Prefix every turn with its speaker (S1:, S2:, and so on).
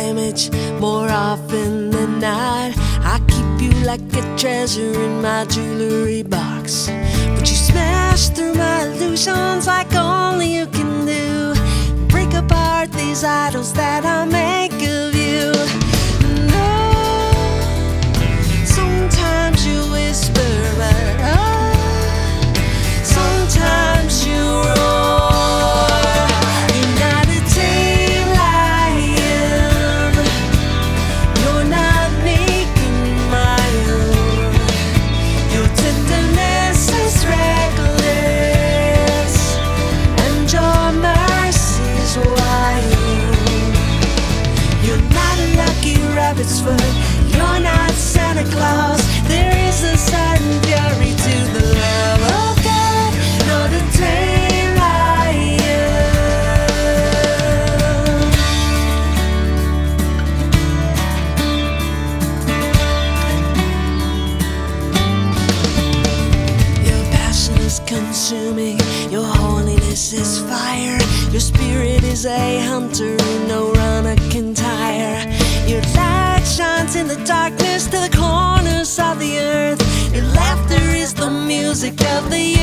S1: image more often than not. I keep you like a treasure in my jewelry box, but you smash through my illusions like only you can do. Break apart these idols that I make of you. No, sometimes you whisper, but sometimes you roar. You're not a tame lion, you're not making my own. Your tenderness is reckless, and your mercy is wild. You're not a lucky rabbit's foot, you're not Santa Claus. There is a certain fury to the love of God, not a tame lion. Your passion is consuming, your holiness is fire. Your spirit is a hunter who no runner can tire. Your light shines in the darkness to the corners of the earth. Your laughter is the music of the